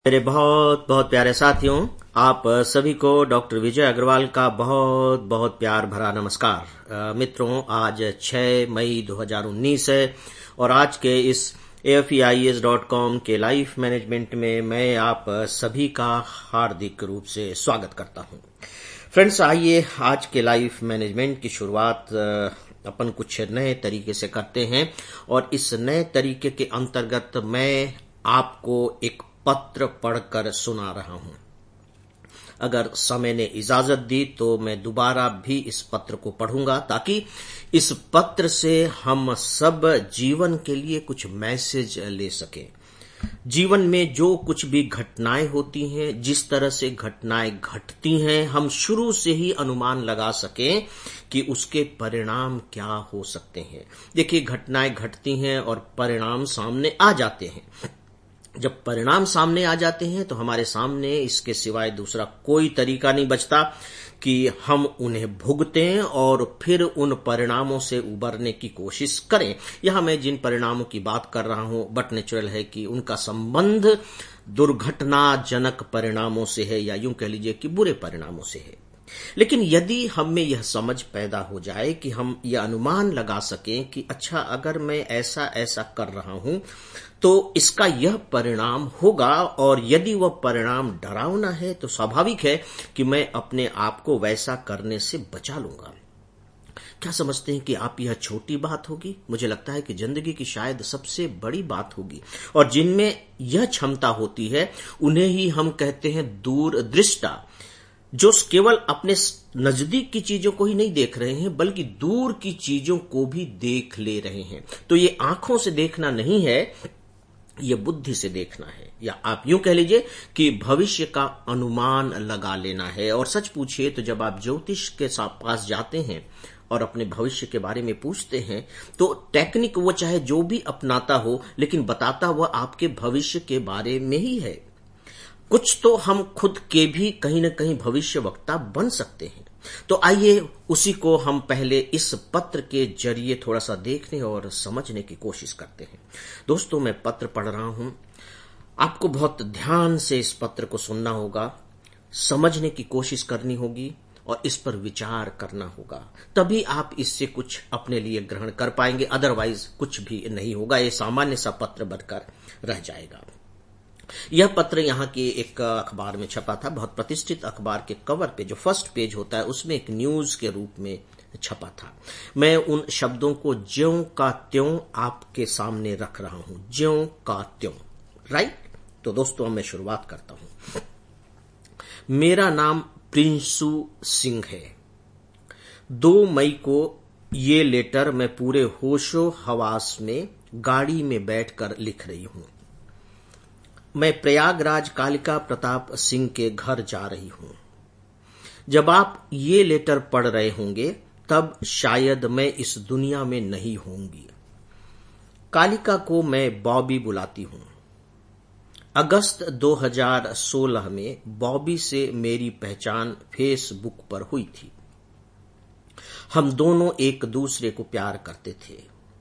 मेरे बहुत बहुत प्यारे साथियों, आप सभी को डॉक्टर विजय अग्रवाल का बहुत बहुत प्यार भरा नमस्कार। मित्रों, आज 6 मई 2019 है और आज के इस AFEIES.com के लाइफ मैनेजमेंट में मैं आप सभी का हार्दिक रूप से स्वागत करता हूं। फ्रेंड्स, आइए आज के लाइफ मैनेजमेंट की शुरुआत अपन कुछ नए तरीके से करते हैं और इस नए तरीके के अंतर्गत मैं आपको एक पत्र पढ़कर सुना रहा हूं। अगर समय ने इजाजत दी तो मैं दोबारा भी इस पत्र को पढ़ूंगा ताकि इस पत्र से हम सब जीवन के लिए कुछ मैसेज ले सकें। जीवन में जो कुछ भी घटनाएं होती हैं, जिस तरह से घटनाएं घटती हैं, हम शुरू से ही अनुमान लगा सकें कि उसके परिणाम क्या हो सकते हैं। देखिए, घटनाएं घटती हैं और परिणाम सामने आ जाते हैं। जब परिणाम सामने आ जाते हैं तो हमारे सामने इसके सिवाय दूसरा कोई तरीका नहीं बचता कि हम उन्हें भुगतें और फिर उन परिणामों से उबरने की कोशिश करें। यहां मैं जिन परिणामों की बात कर रहा हूं, बट नेचुरल है कि उनका संबंध दुर्घटनाजनक परिणामों से है या यूं कह लीजिए कि बुरे परिणामों से है। लेकिन यदि हम में यह समझ पैदा हो जाए कि हम यह अनुमान लगा सकें कि अच्छा, अगर मैं ऐसा ऐसा कर रहा हूं तो इसका यह परिणाम होगा, और यदि वह परिणाम डरावना है तो स्वाभाविक है कि मैं अपने आप को वैसा करने से बचा लूंगा। क्या समझते हैं कि आप यह छोटी बात होगी? मुझे लगता है कि जिंदगी की शायद सबसे बड़ी बात होगी, और जिनमें यह क्षमता होती है उन्हें ही हम कहते हैं दूरदृष्टा, जो केवल अपने नजदीक की चीजों को ही नहीं देख रहे हैं बल्कि दूर की चीजों को भी देख ले रहे हैं। तो ये आंखों से देखना नहीं है, ये बुद्धि से देखना है, या आप यूं कह लीजिए कि भविष्य का अनुमान लगा लेना है। और सच पूछिए तो जब आप ज्योतिष के पास जाते हैं और अपने भविष्य के बारे में पूछते हैं तो टेक्निक वो चाहे जो भी अपनाता हो, लेकिन बताता वह आपके भविष्य के बारे में ही है। कुछ तो हम खुद के भी कहीं न कहीं भविष्यवक्ता बन सकते हैं। तो आइए उसी को हम पहले इस पत्र के जरिए थोड़ा सा देखने और समझने की कोशिश करते हैं। दोस्तों, मैं पत्र पढ़ रहा हूं, आपको बहुत ध्यान से इस पत्र को सुनना होगा, समझने की कोशिश करनी होगी और इस पर विचार करना होगा। तभी आप इससे कुछ अपने लिए ग्रहण कर पाएंगे, अदरवाइज कुछ भी नहीं होगा। ये सामान्य सा पत्र बनकर रह जाएगा। यह पत्र यहाँ के एक अखबार में छपा था, बहुत प्रतिष्ठित अखबार के कवर पे जो फर्स्ट पेज होता है उसमें एक न्यूज के रूप में छपा था। मैं उन शब्दों को ज्यों का त्यों आपके सामने रख रहा हूं, ज्यों का त्यों, राइट? तो दोस्तों, मैं शुरुआत करता हूं। मेरा नाम प्रिंसू सिंह है। 2 मई को ये लेटर मैं पूरे होशो हवास में गाड़ी में बैठकर लिख रही हूं। मैं प्रयागराज कालिका प्रताप सिंह के घर जा रही हूं। जब आप ये लेटर पढ़ रहे होंगे तब शायद मैं इस दुनिया में नहीं होंगी। कालिका को मैं बॉबी बुलाती हूं। अगस्त 2016 में बॉबी से मेरी पहचान फेसबुक पर हुई थी। हम दोनों एक दूसरे को प्यार करते थे।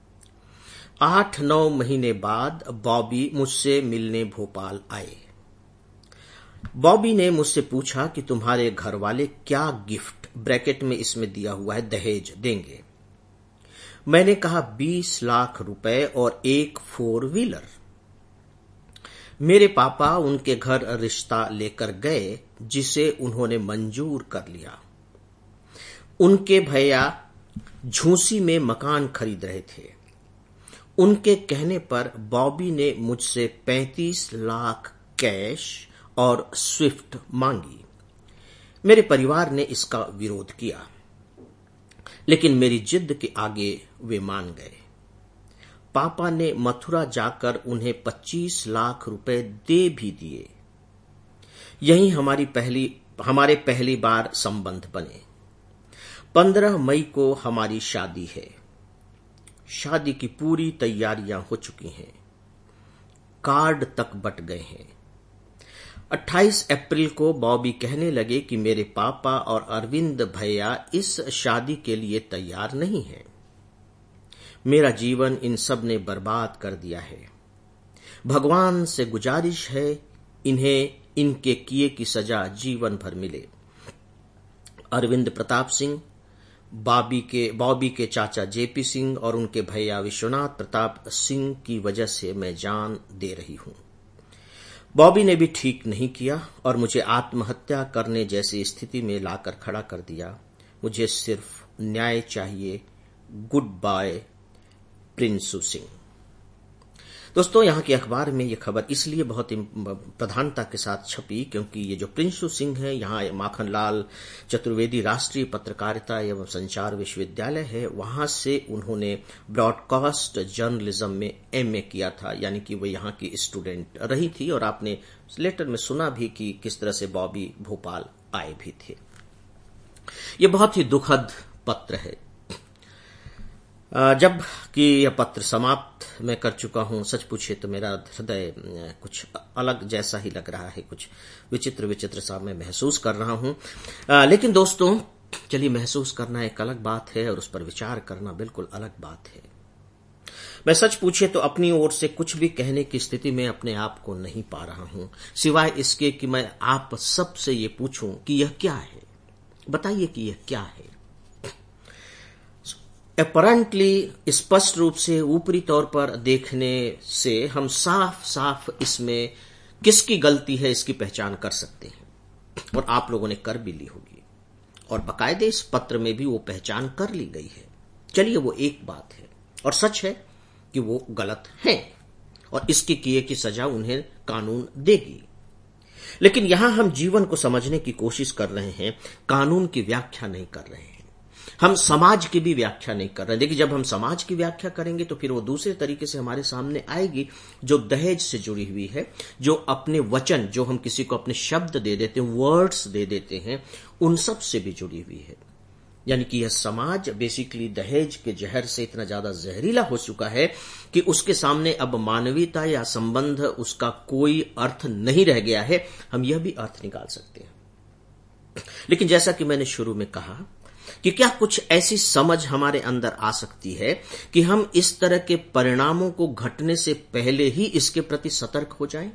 8-9 महीने बाद बॉबी मुझसे मिलने भोपाल आए। बॉबी ने मुझसे पूछा कि तुम्हारे घर वाले क्या गिफ्ट, ब्रैकेट में इसमें दिया हुआ है दहेज, देंगे। मैंने कहा 20 लाख रुपए और एक 4 व्हीलर। मेरे पापा उनके घर रिश्ता लेकर गए जिसे उन्होंने मंजूर कर लिया। उनके भैया झूसी में मकान खरीद रहे थे। उनके कहने पर बॉबी ने मुझसे 35 लाख कैश और स्विफ्ट मांगी। मेरे परिवार ने इसका विरोध किया, लेकिन मेरी जिद के आगे वे मान गए। पापा ने मथुरा जाकर उन्हें 25 लाख रुपए दे भी दिए। यही हमारे पहली बार संबंध बने। 15 मई को हमारी शादी है। शादी की पूरी तैयारियां हो चुकी हैं, कार्ड तक बट गए हैं। 28 अप्रैल को बॉबी कहने लगे कि मेरे पापा और अरविंद भैया इस शादी के लिए तैयार नहीं हैं। मेरा जीवन इन सब ने बर्बाद कर दिया है। भगवान से गुजारिश है इन्हें इनके किए की सजा जीवन भर मिले। अरविंद प्रताप सिंह, बॉबी के चाचा जेपी सिंह और उनके भैया विश्वनाथ प्रताप सिंह की वजह से मैं जान दे रही हूं। बॉबी ने भी ठीक नहीं किया और मुझे आत्महत्या करने जैसी स्थिति में लाकर खड़ा कर दिया। मुझे सिर्फ न्याय चाहिए। Goodbye Prinsu Singh. दोस्तों, यहाँ के अखबार में ये खबर इसलिए बहुत प्रधानता के साथ छपी क्योंकि ये जो प्रिंसू सिंह है, यहाँ माखनलाल चतुर्वेदी राष्ट्रीय पत्रकारिता एवं संचार विश्वविद्यालय है, वहां से उन्होंने ब्रॉडकास्ट जर्नलिज्म में एमए किया था, यानी कि वो यहाँ की स्टूडेंट रही थी। और आपने लेटर में सुना भी कि किस तरह से बॉबी भोपाल आए भी थे। ये बहुत ही दुखद पत्र है। जब कि यह पत्र समाप्त मैं कर चुका हूं, सच पूछे तो मेरा हृदय कुछ अलग जैसा ही लग रहा है, कुछ विचित्र सा मैं महसूस कर रहा हूं। लेकिन दोस्तों, चलिए, महसूस करना एक अलग बात है और उस पर विचार करना बिल्कुल अलग बात है। मैं सच पूछे तो अपनी ओर से कुछ भी कहने की स्थिति में अपने आप को नहीं पा रहा हूं, सिवाय इसके कि मैं आप सबसे ये पूछूं कि यह क्या है। बताइए कि यह क्या है। अपरेंटली स्पष्ट रूप से ऊपरी तौर पर देखने से हम साफ साफ इसमें किसकी गलती है इसकी पहचान कर सकते हैं, और आप लोगों ने कर भी ली होगी, और बाकायदे इस पत्र में भी वो पहचान कर ली गई है। चलिए, वो एक बात है, और सच है कि वो गलत हैं और इसके किए की सजा उन्हें कानून देगी। लेकिन यहां हम जीवन को समझने की कोशिश कर रहे हैं, कानून की व्याख्या नहीं कर रहे हैं। हम समाज की भी व्याख्या नहीं कर रहे। देखिए, जब हम समाज की व्याख्या करेंगे तो फिर वो दूसरे तरीके से हमारे सामने आएगी, जो दहेज से जुड़ी हुई है, जो अपने वचन, जो हम किसी को अपने शब्द दे देते हैं, वर्ड्स दे देते हैं, उन सब से भी जुड़ी हुई है। यानी कि यह समाज बेसिकली दहेज के जहर से इतना ज्यादा जहरीला हो चुका है कि उसके सामने अब मानवीयता या संबंध, उसका कोई अर्थ नहीं रह गया है। हम यह भी अर्थ निकाल सकते हैं। लेकिन जैसा कि मैंने शुरू में कहा कि क्या कुछ ऐसी समझ हमारे अंदर आ सकती है कि हम इस तरह के परिणामों को घटने से पहले ही इसके प्रति सतर्क हो जाएं?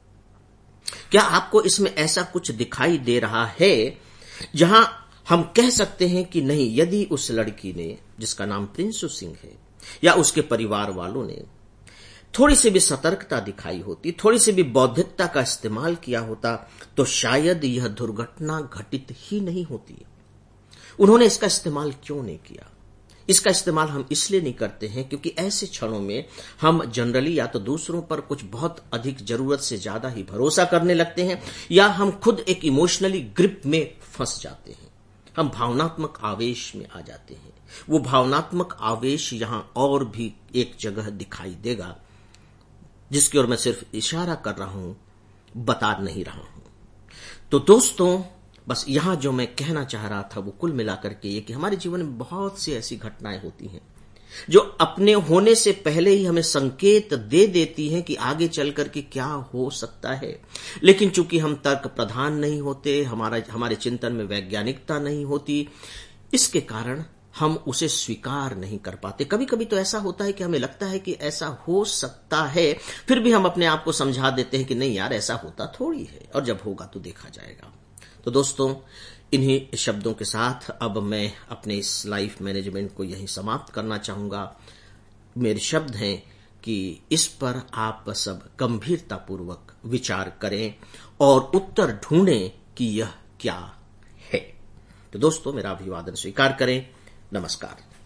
क्या आपको इसमें ऐसा कुछ दिखाई दे रहा है जहां हम कह सकते हैं कि नहीं, यदि उस लड़की ने, जिसका नाम प्रिंसू सिंह है, या उसके परिवार वालों ने थोड़ी सी भी सतर्कता दिखाई होती, थोड़ी सी भी बौद्धिकता का इस्तेमाल किया होता, तो शायद यह दुर्घटना घटित ही नहीं होती। उन्होंने इसका इस्तेमाल क्यों नहीं किया? इसका इस्तेमाल हम इसलिए नहीं करते हैं क्योंकि ऐसे क्षणों में हम जनरली या तो दूसरों पर कुछ बहुत अधिक जरूरत से ज्यादा ही भरोसा करने लगते हैं, या हम खुद एक इमोशनली ग्रिप में फंस जाते हैं। हम भावनात्मक आवेश में आ जाते हैं। वो भावनात्मक आवेश यहां और भी एक जगह दिखाई देगा, जिसकी ओर मैं सिर्फ इशारा कर रहा हूं, बता नहीं रहा हूं। तो दोस्तों, बस यहां जो मैं कहना चाह रहा था वो कुल मिलाकर के ये कि हमारे जीवन में बहुत सी ऐसी घटनाएं होती हैं जो अपने होने से पहले ही हमें संकेत दे देती हैं कि आगे चलकर के क्या हो सकता है। लेकिन चूंकि हम तर्क प्रधान नहीं होते, हमारे चिंतन में वैज्ञानिकता नहीं होती, इसके कारण हम उसे स्वीकार नहीं कर पाते। कभी कभी तो ऐसा होता है कि हमें लगता है कि ऐसा हो सकता है, फिर भी हम अपने आप को समझा देते हैं कि नहीं यार, ऐसा होता थोड़ी है, और जब होगा तो देखा जाएगा। तो दोस्तों, इन्हीं शब्दों के साथ अब मैं अपने इस लाइफ मैनेजमेंट को यहीं समाप्त करना चाहूंगा। मेरे शब्द हैं कि इस पर आप सब गंभीरतापूर्वक विचार करें और उत्तर ढूंढें कि यह क्या है। तो दोस्तों, मेरा अभिवादन स्वीकार करें। नमस्कार।